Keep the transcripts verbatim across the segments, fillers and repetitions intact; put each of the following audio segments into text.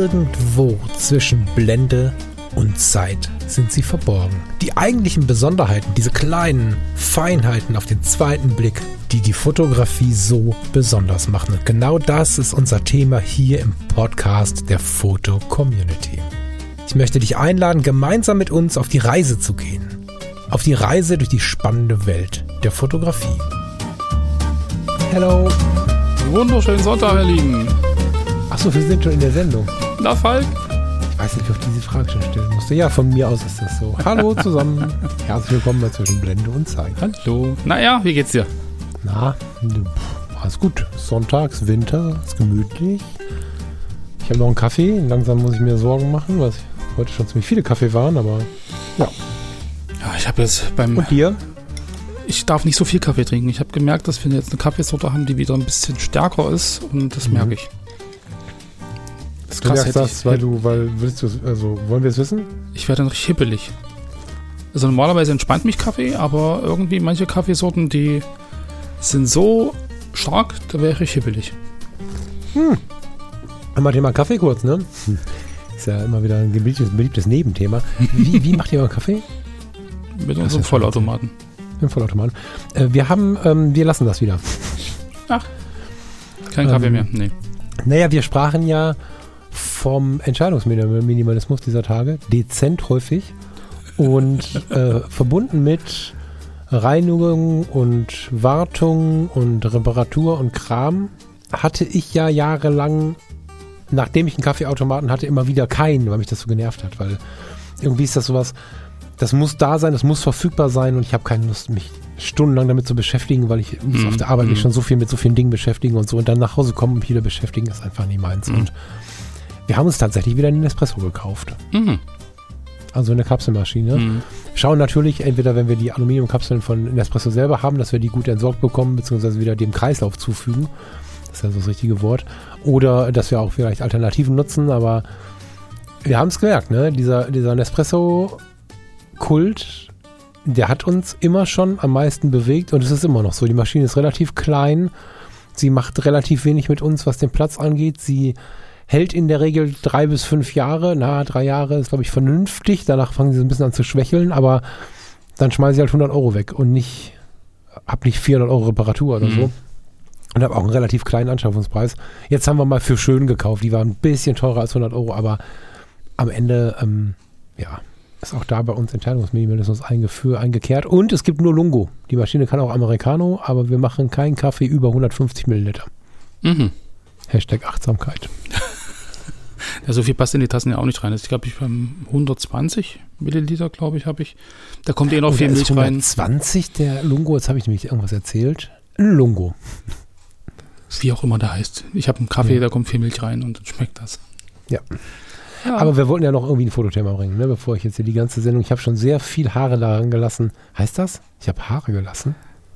Irgendwo zwischen Blende und Zeit sind sie verborgen. Die eigentlichen Besonderheiten, diese kleinen Feinheiten auf den zweiten Blick, die die Fotografie so besonders machen. Und genau das ist unser Thema hier im Podcast der Foto-Community. Ich möchte dich einladen, gemeinsam mit uns auf die Reise zu gehen. Auf die Reise durch die spannende Welt der Fotografie. Hello. Wunderschönen Sonntag, ihr Lieben. Achso, wir sind schon in der Sendung. Na, Falk? Ich weiß nicht, ob ich diese Frage schon stellen musste. Ja, von mir aus ist das so. Hallo zusammen. Herzlich willkommen bei Zwischen Blende und Zeit. Hallo. Naja, wie geht's dir? Na, alles gut. Sonntags, Winter, ist gemütlich. Ich habe noch einen Kaffee. Langsam muss ich mir Sorgen machen, weil heute schon ziemlich viele Kaffee waren, aber ja. Ja, ich habe jetzt beim... Und dir? Ich darf nicht so viel Kaffee trinken. Ich habe gemerkt, dass wir jetzt eine Kaffeesorte haben, die wieder ein bisschen stärker ist und das mhm. merke ich. Das ist krass. Du merkst das, weil du, weil, willst du, also, wollen wir es wissen? Ich werde dann richtig hibbelig. Also normalerweise entspannt mich Kaffee, aber irgendwie manche Kaffeesorten, die sind so stark, da wäre ich hibbelig. Hm. Einmal Thema Kaffee kurz, ne? Hm. Ist ja immer wieder ein beliebtes, beliebtes Nebenthema. Wie, wie macht ihr euren Kaffee? Mit unserem Vollautomaten. Im Vollautomaten. Äh, wir haben, ähm, wir lassen das wieder. Ach, kein Kaffee ähm, mehr, nee. Naja, wir sprachen ja vom Entscheidungsminimalismus dieser Tage, dezent häufig und äh, verbunden mit Reinigung und Wartung und Reparatur und Kram hatte ich ja jahrelang, nachdem ich einen Kaffeeautomaten hatte, immer wieder keinen, weil mich das so genervt hat, weil irgendwie ist das sowas, das muss da sein, das muss verfügbar sein und ich habe keine Lust, mich stundenlang damit zu beschäftigen, weil ich muss mm, auf der Arbeit mm. mich schon so viel mit so vielen Dingen beschäftigen und so und dann nach Hause kommen und mich wieder beschäftigen, ist einfach nicht meins. Mm. Und wir haben uns tatsächlich wieder einen Espresso gekauft. Mm. Also eine Kapselmaschine. Mm. Schauen natürlich entweder, wenn wir die Aluminiumkapseln von Nespresso selber haben, dass wir die gut entsorgt bekommen, beziehungsweise wieder dem Kreislauf zufügen. Das ist ja so das richtige Wort. Oder dass wir auch vielleicht Alternativen nutzen, aber wir haben es gemerkt, ne? Dieser, dieser Nespresso Kult, der hat uns immer schon am meisten bewegt und es ist immer noch so. Die Maschine ist relativ klein, sie macht relativ wenig mit uns, was den Platz angeht. Sie hält in der Regel drei bis fünf Jahre. Na, drei Jahre ist, glaube ich, vernünftig. Danach fangen sie so ein bisschen an zu schwächeln, aber dann schmeiße ich halt hundert Euro weg und nicht, hab nicht vierhundert Euro Reparatur oder mhm. so. Und habe auch einen relativ kleinen Anschaffungspreis. Jetzt haben wir mal für schön gekauft. Die waren ein bisschen teurer als hundert Euro, aber am Ende, ähm, ja, ist auch da bei uns Entscheidungsminimalismus eingeführt, eingekehrt. Und es gibt nur Lungo. Die Maschine kann auch Americano, aber wir machen keinen Kaffee über hundertfünfzig Milliliter. Mhm. Hashtag Achtsamkeit. Ja, so viel passt in die Tassen ja auch nicht rein. Ich glaube, ich beim hundertzwanzig Milliliter, glaube ich, habe ich. Da kommt eh noch viel Milch rein. hundertzwanzig der Lungo, jetzt habe ich nämlich irgendwas erzählt. Ein Lungo. Wie auch immer der heißt. Ich habe einen Kaffee, ja. Da kommt viel Milch rein und dann schmeckt das. Ja. Ja. Aber wir wollten ja noch irgendwie ein Fotothema bringen, ne? Bevor ich jetzt hier die ganze Sendung, ich habe schon sehr viel Haare daran gelassen. Heißt das? Ich habe Haare gelassen?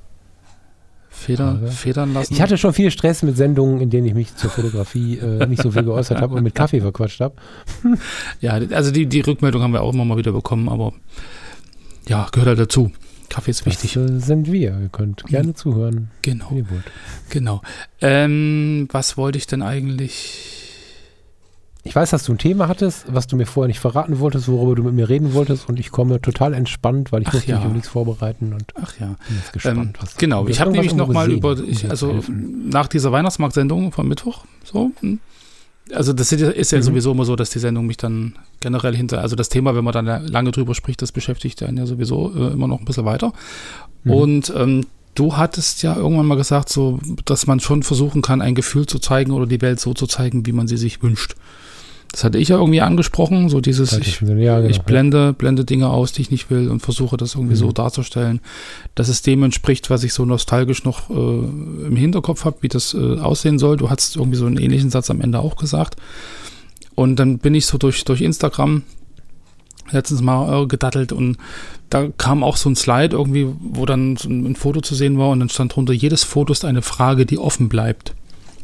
Federn, Haare. Federn lassen? Ich hatte schon viel Stress mit Sendungen, in denen ich mich zur Fotografie äh, nicht so viel geäußert habe und mit Kaffee verquatscht habe. Ja, also die, die Rückmeldung haben wir auch immer mal wieder bekommen, aber ja, gehört halt dazu. Kaffee ist wichtig. Das äh, sind wir. Ihr könnt gerne mhm. zuhören. Genau. Wenn ihr wollt. Genau. Ähm, was wollte ich denn eigentlich... Ich weiß, dass du ein Thema hattest, was du mir vorher nicht verraten wolltest, worüber du mit mir reden wolltest und ich komme total entspannt, weil ich Ach muss ja. mich um nichts vorbereiten und Ach ja. bin jetzt gespannt. Ähm, was genau, ich habe nämlich nochmal über, ich, also nach dieser Weihnachtsmarktsendung von Mittwoch, so, also das ist ja mhm. sowieso immer so, dass die Sendung mich dann generell hinter, also das Thema, wenn man dann lange drüber spricht, das beschäftigt einen ja sowieso äh, immer noch ein bisschen weiter. Mhm. Und ähm, du hattest ja irgendwann mal gesagt, so, dass man schon versuchen kann, ein Gefühl zu zeigen oder die Welt so zu zeigen, wie man sie sich wünscht. Das hatte ich ja irgendwie angesprochen, so dieses, ich, ja, genau, ich blende, blende Dinge aus, die ich nicht will und versuche das irgendwie mhm. so darzustellen, dass es dem entspricht, was ich so nostalgisch noch äh, im Hinterkopf habe, wie das äh, aussehen soll. Du hast irgendwie so einen ähnlichen Satz am Ende auch gesagt. Und dann bin ich so durch, durch Instagram letztens mal äh, gedattelt und da kam auch so ein Slide irgendwie, wo dann so ein, ein Foto zu sehen war und dann stand drunter, jedes Foto ist eine Frage, die offen bleibt.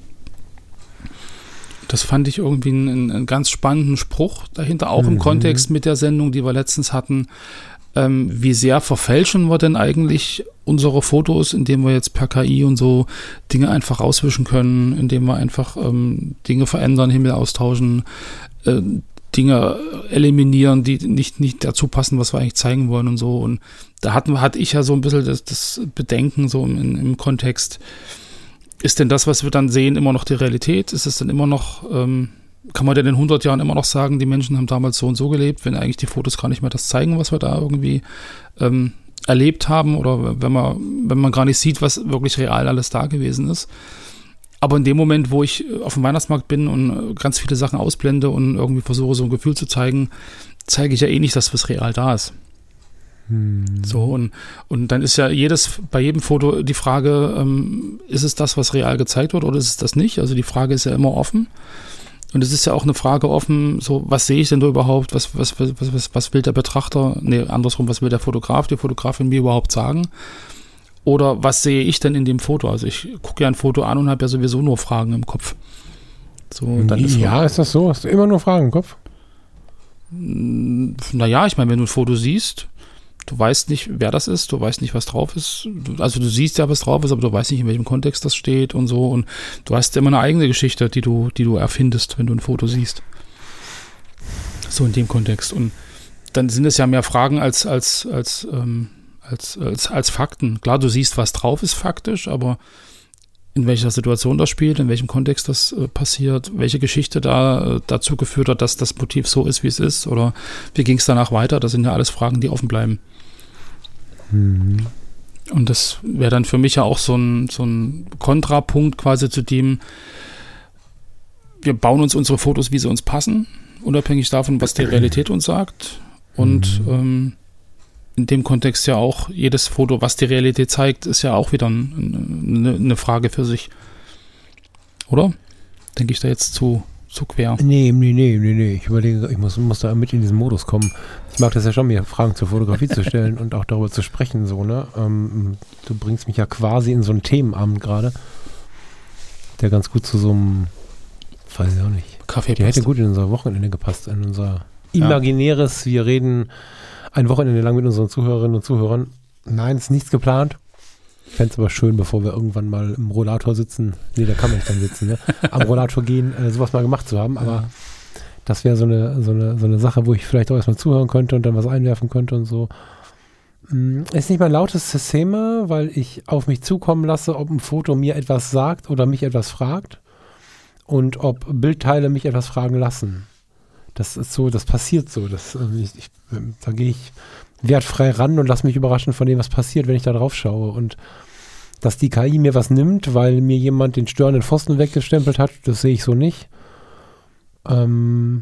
Das fand ich irgendwie einen, einen ganz spannenden Spruch dahinter, auch mhm. im Kontext mit der Sendung, die wir letztens hatten. ähm, wie sehr verfälschen wir denn eigentlich unsere Fotos, indem wir jetzt per K I und so Dinge einfach rauswischen können, indem wir einfach ähm, Dinge verändern, Himmel austauschen, äh, Dinge eliminieren, die nicht, nicht dazu passen, was wir eigentlich zeigen wollen und so. Und da hatten, hatte ich ja so ein bisschen das, das Bedenken so im, im Kontext, ist denn das, was wir dann sehen, immer noch die Realität? Ist es denn immer noch, ähm, kann man denn in hundert Jahren immer noch sagen, die Menschen haben damals so und so gelebt, wenn eigentlich die Fotos gar nicht mehr das zeigen, was wir da irgendwie ähm, erlebt haben, oder wenn man, wenn man gar nicht sieht, was wirklich real alles da gewesen ist. Aber in dem Moment, wo ich auf dem Weihnachtsmarkt bin und ganz viele Sachen ausblende und irgendwie versuche, so ein Gefühl zu zeigen, zeige ich ja eh nicht das, was real da ist. Hm. So, und, und dann ist ja jedes, bei jedem Foto die Frage, ähm, ist es das, was real gezeigt wird, oder ist es das nicht? Also die Frage ist ja immer offen. Und es ist ja auch eine Frage offen, so, was sehe ich denn da überhaupt? Was, was, was, was, was will der Betrachter, nee, andersrum, was will der Fotograf, die Fotografin mir überhaupt sagen? Oder was sehe ich denn in dem Foto? Also ich gucke ja ein Foto an und habe ja sowieso nur Fragen im Kopf. So, dann ist ja, ist das so? Hast du immer nur Fragen im Kopf? Naja, ich meine, wenn du ein Foto siehst, du weißt nicht, wer das ist, du weißt nicht, was drauf ist. Du, also du siehst ja, was drauf ist, aber du weißt nicht, in welchem Kontext das steht und so. Und du hast immer eine eigene Geschichte, die du, die du erfindest, wenn du ein Foto siehst. So in dem Kontext. Und dann sind es ja mehr Fragen als, als, als, ähm, Als, als, als Fakten. Klar, du siehst, was drauf ist faktisch, aber in welcher Situation das spielt, in welchem Kontext das äh, passiert, welche Geschichte da äh, dazu geführt hat, dass das Motiv so ist, wie es ist, oder wie ging es danach weiter, das sind ja alles Fragen, die offen bleiben. Mhm. Und das wäre dann für mich ja auch so ein, so ein Kontrapunkt quasi zu dem, wir bauen uns unsere Fotos, wie sie uns passen, unabhängig davon, was die Realität uns sagt. Und mhm. ähm, in dem Kontext ja auch, jedes Foto, was die Realität zeigt, ist ja auch wieder eine, eine Frage für sich. Oder? Denke ich da jetzt zu, zu quer? Nee, nee, nee, nee, nee. Ich überlege, ich muss, muss da mit in diesen Modus kommen. Ich mag das ja schon, mir Fragen zur Fotografie zu stellen und auch darüber zu sprechen, so, ne? Ähm, du bringst mich ja quasi in so einen Themenabend gerade, der ganz gut zu so einem, weiß ich auch nicht. Kaffee Der hätte gut in unser Wochenende gepasst, in unser imaginäres, wir reden ein Wochenende lang mit unseren Zuhörerinnen und Zuhörern. Nein, ist nichts geplant. Ich fände es aber schön, bevor wir irgendwann mal im Rollator sitzen. Nee, da kann man nicht dann sitzen, ne? Am Rollator gehen, äh, sowas mal gemacht zu haben. Aber ja. Das wäre so eine, so, eine, so eine Sache, wo ich vielleicht auch erstmal zuhören könnte und dann was einwerfen könnte und so. Ist nicht mein lautestes Thema, weil ich auf mich zukommen lasse, ob ein Foto mir etwas sagt oder mich etwas fragt. Und ob Bildteile mich etwas fragen lassen. Das ist so, das passiert so. Das, ich, ich, da gehe ich wertfrei ran und lasse mich überraschen von dem, was passiert, wenn ich da drauf schaue. Und dass die K I mir was nimmt, weil mir jemand den störenden Pfosten weggestempelt hat, das sehe ich so nicht. Ähm,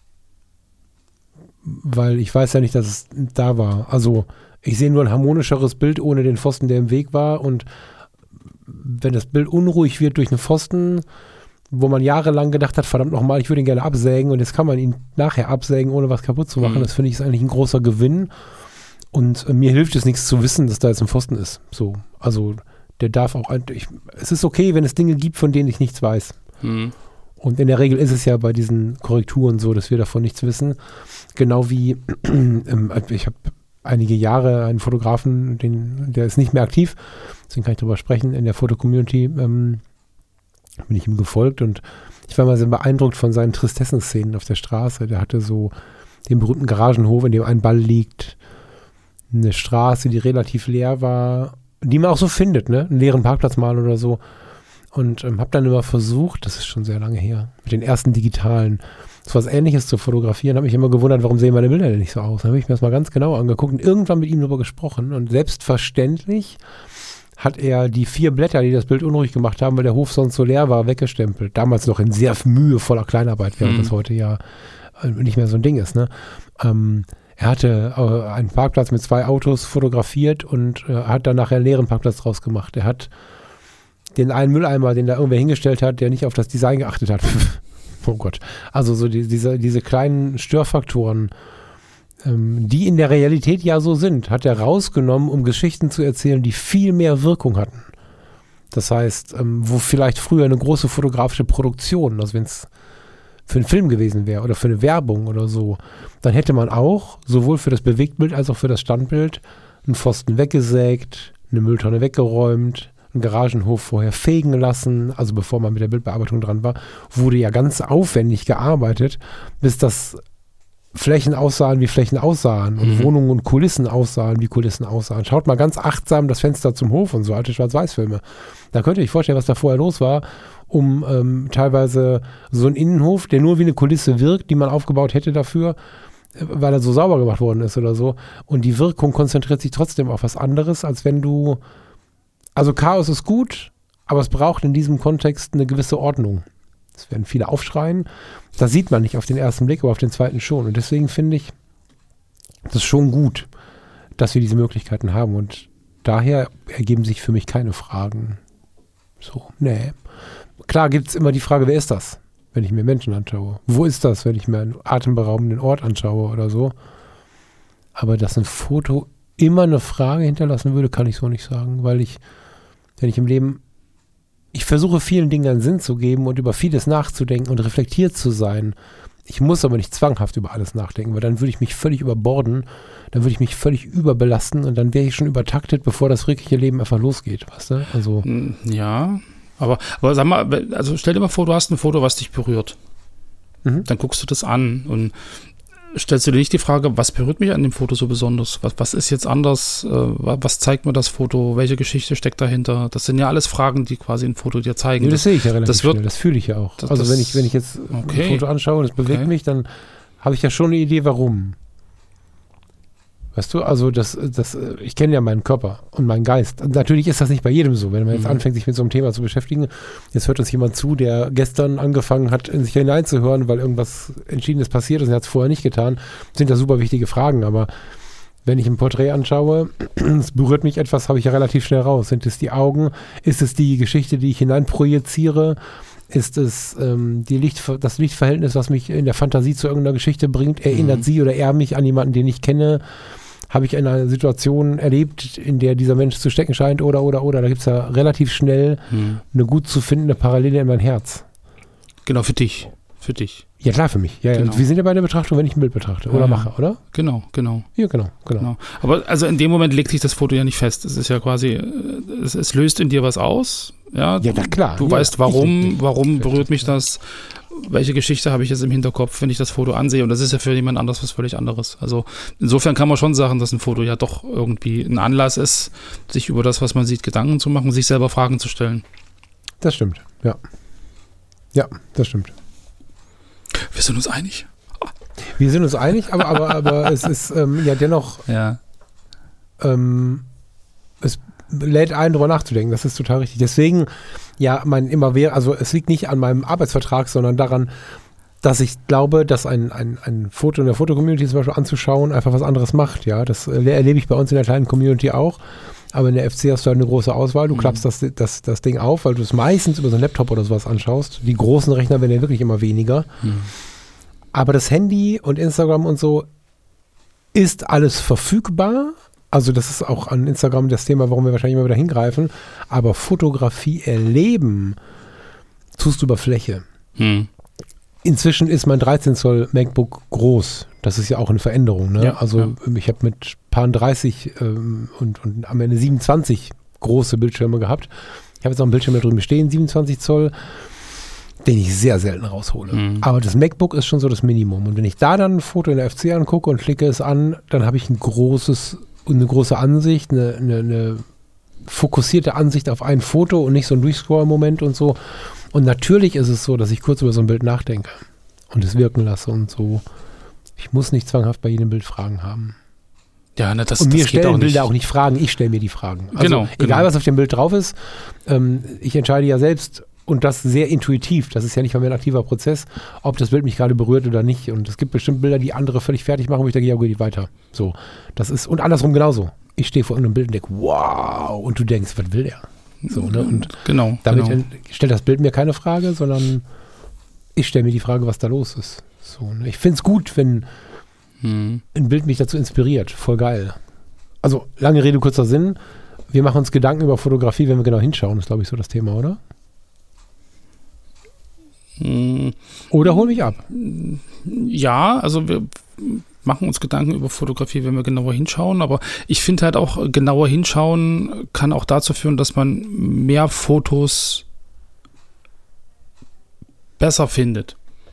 weil ich weiß ja nicht, dass es da war. Also ich sehe nur ein harmonischeres Bild ohne den Pfosten, der im Weg war. Und wenn das Bild unruhig wird durch einen Pfosten, wo man jahrelang gedacht hat, verdammt nochmal, ich würde ihn gerne absägen und jetzt kann man ihn nachher absägen, ohne was kaputt zu machen. Mhm. Das finde ich ist eigentlich ein großer Gewinn. Und äh, mir hilft es nichts zu wissen, dass da jetzt ein Pfosten ist. So, also der darf auch, ich, es ist okay, wenn es Dinge gibt, von denen ich nichts weiß. Mhm. Und in der Regel ist es ja bei diesen Korrekturen so, dass wir davon nichts wissen. Genau wie, ähm, ich habe einige Jahre einen Fotografen, den, der ist nicht mehr aktiv, deswegen kann ich darüber sprechen, in der Foto-Community, ähm, bin ich ihm gefolgt und ich war mal sehr beeindruckt von seinen Tristessen-Szenen auf der Straße. Der hatte so den berühmten Garagenhof, in dem ein Ball liegt, eine Straße, die relativ leer war, die man auch so findet, ne? Einen leeren Parkplatz mal oder so. Und ähm, habe dann immer versucht, das ist schon sehr lange her, mit den ersten digitalen, so was Ähnliches zu fotografieren. Habe mich immer gewundert, warum sehen meine Bilder denn nicht so aus? Dann habe ich mir das mal ganz genau angeguckt und irgendwann mit ihm darüber gesprochen. Und selbstverständlich hat er die vier Blätter, die das Bild unruhig gemacht haben, weil der Hof sonst so leer war, weggestempelt. Damals noch in sehr mühevoller Kleinarbeit, während mhm. das heute ja nicht mehr so ein Ding ist. Ne? Ähm, er hatte äh, einen Parkplatz mit zwei Autos fotografiert und äh, hat dann nachher einen leeren Parkplatz draus gemacht. Er hat den einen Mülleimer, den da irgendwer hingestellt hat, der nicht auf das Design geachtet hat. Oh Gott. Also so die, diese, diese kleinen Störfaktoren, die in der Realität ja so sind, hat er rausgenommen, um Geschichten zu erzählen, die viel mehr Wirkung hatten. Das heißt, ähm, wo vielleicht früher eine große fotografische Produktion, also wenn es für einen Film gewesen wäre oder für eine Werbung oder so, dann hätte man auch sowohl für das Bewegtbild als auch für das Standbild einen Pfosten weggesägt, eine Mülltonne weggeräumt, einen Garagenhof vorher fegen lassen, also bevor man mit der Bildbearbeitung dran war, wurde ja ganz aufwendig gearbeitet, bis das Flächen aussahen, wie Flächen aussahen und mhm. Wohnungen und Kulissen aussahen, wie Kulissen aussahen. Schaut mal ganz achtsam das Fenster zum Hof und so, alte Schwarz-Weiß-Filme. Da könnt ihr euch vorstellen, was da vorher los war, um ähm, teilweise so einen Innenhof, der nur wie eine Kulisse wirkt, die man aufgebaut hätte dafür, weil er so sauber gemacht worden ist oder so. Und die Wirkung konzentriert sich trotzdem auf was anderes, als wenn du, also Chaos ist gut, aber es braucht in diesem Kontext eine gewisse Ordnung. Es werden viele aufschreien. Das sieht man nicht auf den ersten Blick, aber auf den zweiten schon. Und deswegen finde ich das schon gut, dass wir diese Möglichkeiten haben. Und daher ergeben sich für mich keine Fragen. So, nee. Klar gibt es immer die Frage, wer ist das, wenn ich mir Menschen anschaue? Wo ist das, wenn ich mir einen atemberaubenden Ort anschaue oder so? Aber dass ein Foto immer eine Frage hinterlassen würde, kann ich so nicht sagen, weil ich, wenn ich im Leben Ich versuche vielen Dingen einen Sinn zu geben und über vieles nachzudenken und reflektiert zu sein. Ich muss aber nicht zwanghaft über alles nachdenken, weil dann würde ich mich völlig überborden, dann würde ich mich völlig überbelasten und dann wäre ich schon übertaktet, bevor das wirkliche Leben einfach losgeht, weißt du? Also ja, aber, aber sag mal, also stell dir mal vor, du hast ein Foto, was dich berührt. Mhm. Dann guckst du das an und stellst du dir nicht die Frage, was berührt mich an dem Foto so besonders? Was, was ist jetzt anders? Äh, was zeigt mir das Foto? Welche Geschichte steckt dahinter? Das sind ja alles Fragen, die quasi ein Foto dir zeigen. Nee, das sehe ich ja relativ das wird, schnell, das fühle ich ja auch. Das, also wenn ich, wenn ich jetzt okay. ein Foto anschaue und es bewegt okay. mich, dann habe ich ja schon eine Idee, warum. Weißt du, also das, das, ich kenne ja meinen Körper und meinen Geist. Und natürlich ist das nicht bei jedem so, wenn man jetzt mhm. anfängt, sich mit so einem Thema zu beschäftigen. Jetzt hört uns jemand zu, der gestern angefangen hat, in sich hineinzuhören, weil irgendwas Entschiedenes passiert ist und er hat es vorher nicht getan. Das sind ja super wichtige Fragen, aber wenn ich ein Porträt anschaue, es berührt mich etwas, habe ich ja relativ schnell raus. Sind es die Augen? Ist es die Geschichte, die ich hineinprojiziere? Ist es ähm, die Licht, das Lichtverhältnis, was mich in der Fantasie zu irgendeiner Geschichte bringt? Erinnert mhm. sie oder er mich an jemanden, den ich kenne? Habe ich in einer Situation erlebt, in der dieser Mensch zu stecken scheint oder, oder, oder. Da gibt es ja relativ schnell hm. eine gut zu findende Parallele in mein Herz. Genau, für dich. Für dich. Ja, klar, für mich. Ja, genau. Wir sind ja bei der Betrachtung, wenn ich ein Bild betrachte oder ja, mache, oder? Genau, genau. Ja, genau, genau, genau. Aber also in dem Moment legt sich das Foto ja nicht fest. Es ist ja quasi, es, es löst in dir was aus. Ja, ja na klar. Du ja, weißt, warum, warum berührt mich das? Welche Geschichte habe ich jetzt im Hinterkopf, wenn ich das Foto ansehe? Und das ist ja für jemand anderes was völlig anderes. Also insofern kann man schon sagen, dass ein Foto ja doch irgendwie ein Anlass ist, sich über das, was man sieht, Gedanken zu machen, sich selber Fragen zu stellen. Das stimmt, ja. Ja, das stimmt. Wir sind uns einig. Wir sind uns einig, aber, aber, aber es ist ähm, ja dennoch, ja. Ähm, es lädt ein, darüber nachzudenken. Das ist total richtig. Deswegen, ja, mein immer wäre, also es liegt nicht an meinem Arbeitsvertrag, sondern daran, dass ich glaube, dass ein, ein, ein Foto in der Fotocommunity zum Beispiel anzuschauen einfach was anderes macht. Ja, das erlebe ich bei uns in der kleinen Community auch. Aber in der F C hast du halt eine große Auswahl. Du mhm. klappst das, das, das Ding auf, weil du es meistens über so einen Laptop oder sowas anschaust. Die großen Rechner werden ja wirklich immer weniger. Mhm. Aber das Handy und Instagram und so ist alles verfügbar. Also das ist auch an Instagram das Thema, warum wir wahrscheinlich immer wieder hingreifen. Aber Fotografie erleben tust du über Fläche. Mhm. Inzwischen ist mein dreizehn Zoll MacBook groß. Das ist ja auch eine Veränderung. Ne? Ja, also ja. ich habe mit Paar dreißig ähm, und, und am Ende siebenundzwanzig große Bildschirme gehabt. Ich habe jetzt auch einen Bildschirm da drüben stehen, siebenundzwanzig Zoll, den ich sehr selten raushole. Mhm. Aber das MacBook ist schon so das Minimum. Und wenn ich da dann ein Foto in der F C angucke und klicke es an, dann habe ich ein großes, eine große Ansicht, eine, eine, eine fokussierte Ansicht auf ein Foto und nicht so ein Durchscroll-Moment und so. Und natürlich ist es so, dass ich kurz über so ein Bild nachdenke und es wirken lasse und so. Ich muss nicht zwanghaft bei jedem Bild Fragen haben. Ja, ne, das, und mir das stellen geht auch Bilder nicht. auch nicht Fragen, ich stelle mir die Fragen. Also genau. Egal, genau. was auf dem Bild drauf ist, ähm, ich entscheide ja selbst und das sehr intuitiv. Das ist ja nicht mal mehr ein aktiver Prozess, ob das Bild mich gerade berührt oder nicht. Und es gibt bestimmt Bilder, die andere völlig fertig machen, wo ich denke, ja, geht weiter. So, das ist, und andersrum genauso. Ich stehe vor irgendeinem Bild und denke, wow, und du denkst, was will der? So, ne? Und genau, damit genau. stellt das Bild mir keine Frage, sondern ich stelle mir die Frage, was da los ist. So, ne? Ich finde es gut, wenn hm. ein Bild mich dazu inspiriert. Voll geil. Also, lange Rede, kurzer Sinn. Wir machen uns Gedanken über Fotografie, wenn wir genau hinschauen, ist, glaube ich, so das Thema, oder? Oder hol mich ab. Ja, also wir machen uns Gedanken über Fotografie, wenn wir genauer hinschauen, aber ich finde halt auch, genauer hinschauen kann auch dazu führen, dass man mehr Fotos besser findet.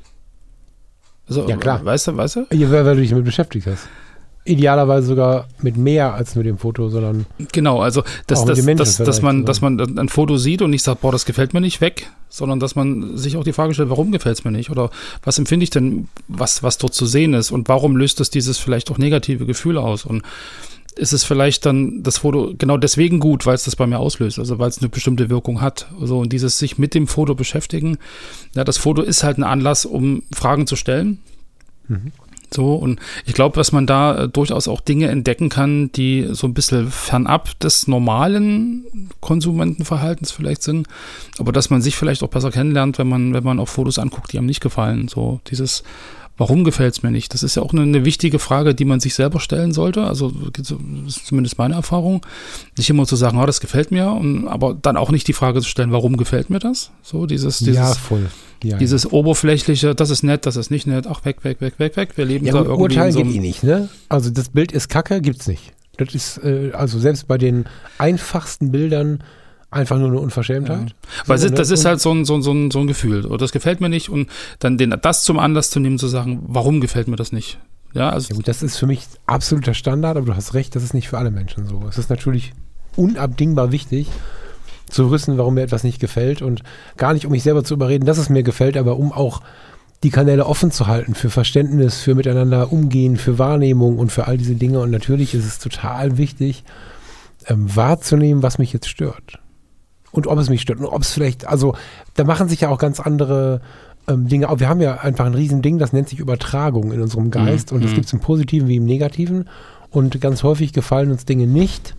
Also, ja, klar. Weißt du, weißt du? Ja, weil, weil du dich damit beschäftigt hast. Idealerweise sogar mit mehr als mit dem Foto, sondern genau, also dass, das, das, dass, man, dass man ein Foto sieht und nicht sagt, boah, das gefällt mir nicht, weg, sondern dass man sich auch die Frage stellt, warum gefällt es mir nicht oder was empfinde ich denn, was, was dort zu sehen ist und warum löst es dieses vielleicht auch negative Gefühl aus und ist es vielleicht dann das Foto genau deswegen gut, weil es das bei mir auslöst, also weil es eine bestimmte Wirkung hat. Also und dieses sich mit dem Foto beschäftigen, ja, das Foto ist halt ein Anlass, um Fragen zu stellen. Mhm. So, und ich glaube, dass man da äh, durchaus auch Dinge entdecken kann, die so ein bisschen fernab des normalen Konsumentenverhaltens vielleicht sind, aber dass man sich vielleicht auch besser kennenlernt, wenn man, wenn man auch Fotos anguckt, die einem nicht gefallen. So dieses, warum gefällt es mir nicht? Das ist ja auch eine, eine wichtige Frage, die man sich selber stellen sollte. Also das ist zumindest meine Erfahrung. Nicht immer zu sagen, oh, das gefällt mir, und, aber dann auch nicht die Frage zu stellen, warum gefällt mir das? So dieses, dieses ja, voll. Ja, dieses ja. oberflächliche, das ist nett, das ist nicht nett, ach, weg, weg, weg, weg, weg. Wir leben ja, da gut, irgendwie Urteilen in so einem geht eh nicht, ne? Also das Bild ist kacke, gibt's nicht. Das ist, äh, also selbst bei den einfachsten Bildern einfach nur eine Unverschämtheit. Ja. Weil so, das ne? ist halt so ein, so, ein, so, ein, so ein Gefühl. Oder das gefällt mir nicht und dann den, das zum Anlass zu nehmen, zu sagen, warum gefällt mir das nicht? Ja, also ja gut, das ist für mich absoluter Standard, aber du hast recht, das ist nicht für alle Menschen so. Es ist natürlich unabdingbar wichtig, zu wissen, warum mir etwas nicht gefällt und gar nicht, um mich selber zu überreden, dass es mir gefällt, aber um auch die Kanäle offen zu halten für Verständnis, für miteinander umgehen, für Wahrnehmung und für all diese Dinge. Und natürlich ist es total wichtig, ähm, wahrzunehmen, was mich jetzt stört. Und ob es mich stört und ob es vielleicht, also da machen sich ja auch ganz andere ähm, Dinge auf. Wir haben ja einfach ein Riesending, das nennt sich Übertragung in unserem Geist mhm. und das gibt es im Positiven wie im Negativen und ganz häufig gefallen uns Dinge nicht,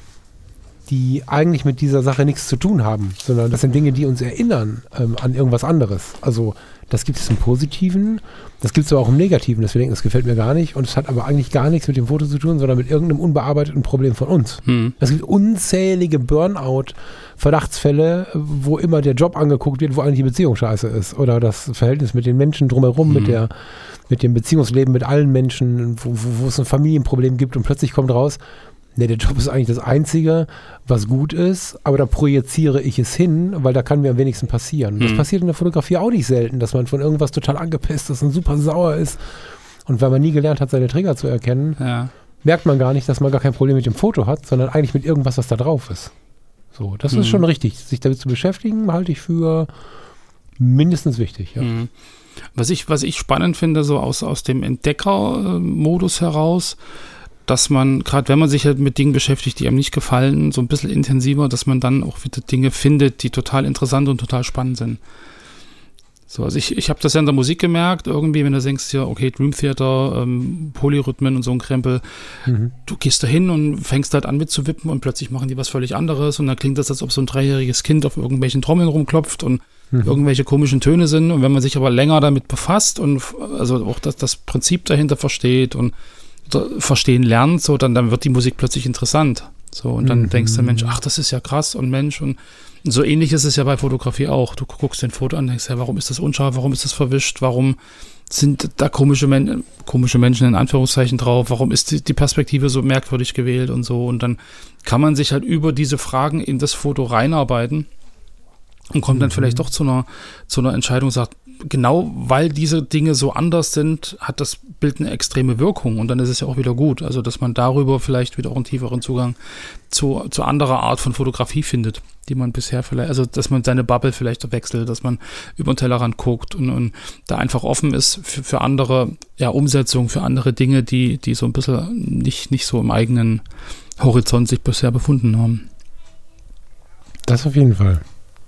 die eigentlich mit dieser Sache nichts zu tun haben, sondern das sind Dinge, die uns erinnern ähm, an irgendwas anderes. Also das gibt es im Positiven, das gibt es aber auch im Negativen, dass wir denken, das gefällt mir gar nicht und es hat aber eigentlich gar nichts mit dem Foto zu tun, sondern mit irgendeinem unbearbeiteten Problem von uns. Hm. Es gibt unzählige Burnout-Verdachtsfälle, wo immer der Job angeguckt wird, wo eigentlich die Beziehung scheiße ist oder das Verhältnis mit den Menschen drumherum, hm. mit der, mit dem Beziehungsleben mit allen Menschen, wo, wo, wo es ein Familienproblem gibt und plötzlich kommt raus, ne, der Job ist eigentlich das Einzige, was gut ist, aber da projiziere ich es hin, weil da kann mir am wenigsten passieren. Das mhm. passiert in der Fotografie auch nicht selten, dass man von irgendwas total angepisst ist und super sauer ist. Und weil man nie gelernt hat, seine Trigger zu erkennen, ja. merkt man gar nicht, dass man gar kein Problem mit dem Foto hat, sondern eigentlich mit irgendwas, was da drauf ist. So, das mhm. ist schon richtig. Sich damit zu beschäftigen, halte ich für mindestens wichtig. Ja. Mhm. Was ich, was ich spannend finde, so aus, aus dem Entdecker-Modus heraus, dass man, gerade wenn man sich halt mit Dingen beschäftigt, die einem nicht gefallen, so ein bisschen intensiver, dass man dann auch wieder Dinge findet, die total interessant und total spannend sind. So, also ich, ich habe das ja in der Musik gemerkt, irgendwie, wenn du denkst, ja, okay, Dream Theater, ähm, Polyrhythmen und so ein Krempel, mhm. du gehst da hin und fängst halt an mitzuwippen und plötzlich machen die was völlig anderes und dann klingt das, als ob so ein dreijähriges Kind auf irgendwelchen Trommeln rumklopft und mhm. irgendwelche komischen Töne sind und wenn man sich aber länger damit befasst und also auch das, das Prinzip dahinter versteht und verstehen lernt, so dann, dann wird die Musik plötzlich interessant. So, und dann mhm. denkst du, Mensch, ach, das ist ja krass und Mensch, und so ähnlich ist es ja bei Fotografie auch. Du guckst den Foto an und denkst, ja, warum ist das unscharf, warum ist das verwischt, warum sind da komische, Men- komische Menschen in Anführungszeichen drauf, warum ist die, die Perspektive so merkwürdig gewählt und so, und dann kann man sich halt über diese Fragen in das Foto reinarbeiten und kommt mhm. dann vielleicht doch zu einer, zu einer Entscheidung, sagt, genau weil diese Dinge so anders sind, hat das Bild eine extreme Wirkung und dann ist es ja auch wieder gut. Also, dass man darüber vielleicht wieder auch einen tieferen Zugang zu, zu anderer Art von Fotografie findet, die man bisher vielleicht, also, dass man seine Bubble vielleicht wechselt, dass man über den Tellerrand guckt und, und da einfach offen ist für, für andere, ja, Umsetzungen, für andere Dinge, die, die so ein bisschen nicht, nicht so im eigenen Horizont sich bisher befunden haben. Das auf jeden Fall.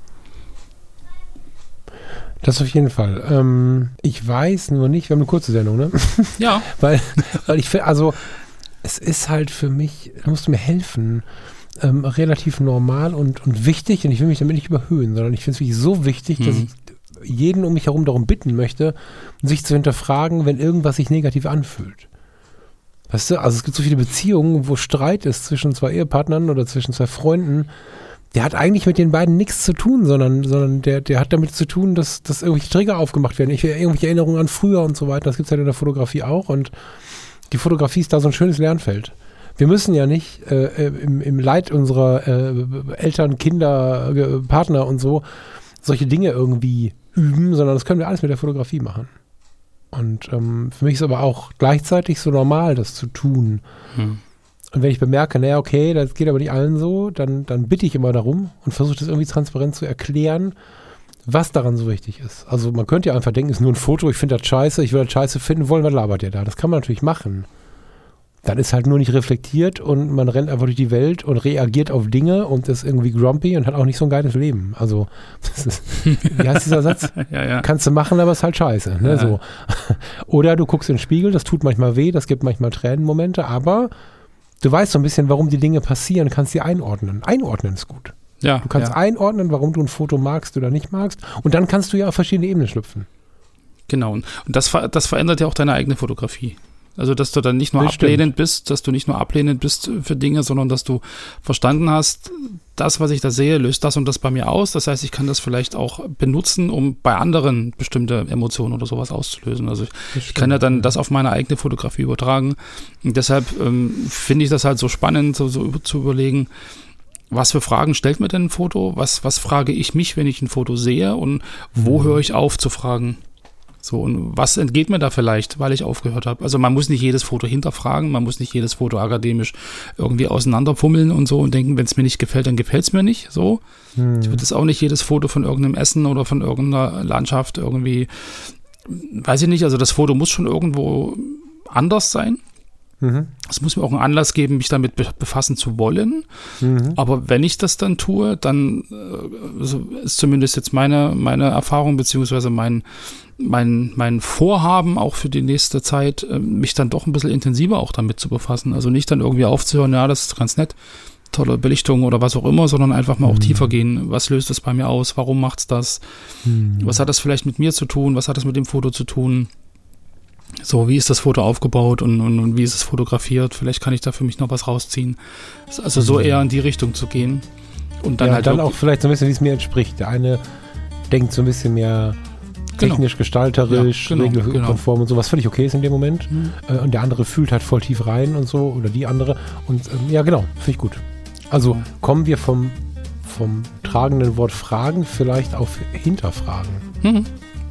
Das auf jeden Fall. Ähm, ich weiß nur nicht, wir haben eine kurze Sendung, ne? Ja. weil, weil ich finde, also es ist halt für mich, da musst du mir helfen, ähm, relativ normal und, und wichtig, und ich will mich damit nicht überhöhen, sondern ich finde es wirklich so wichtig, mhm. dass ich jeden um mich herum darum bitten möchte, sich zu hinterfragen, wenn irgendwas sich negativ anfühlt. Weißt du, also es gibt so viele Beziehungen, wo Streit ist zwischen zwei Ehepartnern oder zwischen zwei Freunden, der hat eigentlich mit den beiden nichts zu tun, sondern, sondern der, der hat damit zu tun, dass, dass irgendwelche Trigger aufgemacht werden. Ich irgendwelche Erinnerungen an früher und so weiter. Das gibt es halt in der Fotografie auch. Und die Fotografie ist da so ein schönes Lernfeld. Wir müssen ja nicht äh, im, im Leid unserer äh, Eltern, Kinder, äh, Partner und so solche Dinge irgendwie üben, sondern das können wir alles mit der Fotografie machen. Und ähm, für mich ist aber auch gleichzeitig so normal, das zu tun. Hm. Und wenn ich bemerke, naja, okay, das geht aber nicht allen so, dann, dann bitte ich immer darum und versuche das irgendwie transparent zu erklären, was daran so wichtig ist. Also man könnte ja einfach denken, es ist nur ein Foto, ich finde das scheiße, ich will das scheiße finden wollen, was labert ihr da? Das kann man natürlich machen. Dann ist halt nur nicht reflektiert und man rennt einfach durch die Welt und reagiert auf Dinge und ist irgendwie grumpy und hat auch nicht so ein geiles Leben. Also, das ist, wie heißt dieser Satz? ja, ja. Kannst du machen, aber ist halt scheiße. Ne? Ja. So. Oder du guckst in den Spiegel, das tut manchmal weh, das gibt manchmal Tränenmomente, aber du weißt so ein bisschen, warum die Dinge passieren, kannst sie einordnen. Einordnen ist gut. Ja, du kannst ja. einordnen, warum du ein Foto magst oder nicht magst und dann kannst du ja auf verschiedene Ebenen schlüpfen. Genau, und das, das verändert ja auch deine eigene Fotografie. Also, dass du dann nicht nur das ablehnend stimmt. bist, dass du nicht nur ablehnend bist für Dinge, sondern dass du verstanden hast, das, was ich da sehe, löst das und das bei mir aus. Das heißt, ich kann das vielleicht auch benutzen, um bei anderen bestimmte Emotionen oder sowas auszulösen. Also, ich, ich kann ja dann das auf meine eigene Fotografie übertragen. Und deshalb ähm, finde ich das halt so spannend, so, so zu überlegen, was für Fragen stellt mir denn ein Foto? Was, was frage ich mich, wenn ich ein Foto sehe? Und wo mhm. höre ich auf zu fragen? So, und was entgeht mir da vielleicht, weil ich aufgehört habe? Also man muss nicht jedes Foto hinterfragen, man muss nicht jedes Foto akademisch irgendwie auseinanderfummeln und so und denken, wenn es mir nicht gefällt, dann gefällt es mir nicht. So. Hm. Ich würde jetzt auch nicht jedes Foto von irgendeinem Essen oder von irgendeiner Landschaft irgendwie, weiß ich nicht, also das Foto muss schon irgendwo anders sein. Mhm. Es muss mir auch einen Anlass geben, mich damit be- befassen zu wollen. Mhm. Aber wenn ich das dann tue, dann äh, also ist zumindest jetzt meine, meine Erfahrung beziehungsweise mein, mein, mein Vorhaben auch für die nächste Zeit, äh, mich dann doch ein bisschen intensiver auch damit zu befassen. Also nicht dann irgendwie aufzuhören, ja, das ist ganz nett, tolle Belichtung oder was auch immer, sondern einfach mal mhm. auch tiefer gehen. Was löst das bei mir aus? Warum macht's das? Mhm. Was hat das vielleicht mit mir zu tun? Was hat das mit dem Foto zu tun? So, wie ist das Foto aufgebaut und, und, und wie ist es fotografiert? Vielleicht kann ich da für mich noch was rausziehen. Also so eher in die Richtung zu gehen. Und dann ja, halt dann auch vielleicht so ein bisschen, wie es mir entspricht. Der eine denkt so ein bisschen mehr technisch, genau. gestalterisch, ja, genau, regelkonform genau. und so, was völlig okay ist in dem Moment. Mhm. Und der andere fühlt halt voll tief rein und so, oder die andere. Und ähm, ja, genau, finde ich gut. Also mhm. kommen wir vom, vom tragenden Wort Fragen vielleicht auf Hinterfragen. Mhm.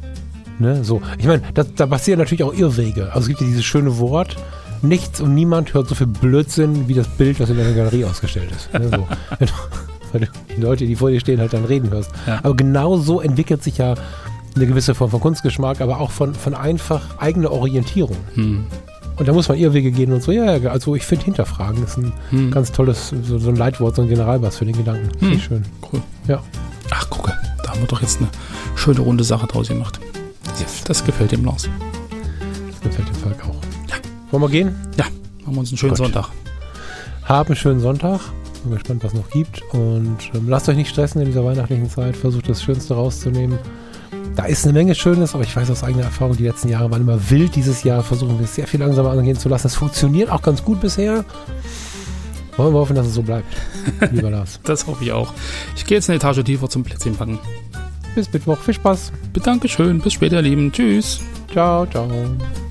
Ne, so. Ich meine, da passieren natürlich auch Irrwege. Also es gibt ja dieses schöne Wort, nichts und niemand hört so viel Blödsinn wie das Bild, das in der Galerie ausgestellt ist. Ne, so. Weil du die Leute, die vor dir stehen, halt dann reden hörst. Ja. Aber genau so entwickelt sich ja eine gewisse Form von Kunstgeschmack, aber auch von, von einfach eigener Orientierung. Hm. Und da muss man Irrwege gehen und so, ja, ja, also ich finde Hinterfragen ist ein hm. ganz tolles, so, so ein Leitwort, so ein Generalbass für den Gedanken. Hm. Finde ich schön. Cool. Ja. Ach, gucke, da haben wir doch jetzt eine schöne runde Sache draus gemacht. Yes. Das gefällt dem Lars. Das gefällt dem Falk auch. Ja. Wollen wir gehen? Ja, machen wir uns einen schönen Gut. Sonntag. Haben einen schönen Sonntag. Bin gespannt, was noch gibt. Und ähm, lasst euch nicht stressen in dieser weihnachtlichen Zeit. Versucht das Schönste rauszunehmen. Da ist eine Menge Schönes, aber ich weiß aus eigener Erfahrung, die letzten Jahre waren immer wild. Dieses Jahr versuchen wir es sehr viel langsamer angehen zu lassen. Das funktioniert auch ganz gut bisher. Wollen wir hoffen, dass es so bleibt. Lieber Lars. Das hoffe ich auch. Ich gehe jetzt eine Etage tiefer zum Plätzchen backen. Bis Mittwoch. Viel Spaß. Dankeschön. Bis später, ihr Lieben. Tschüss. Ciao, ciao.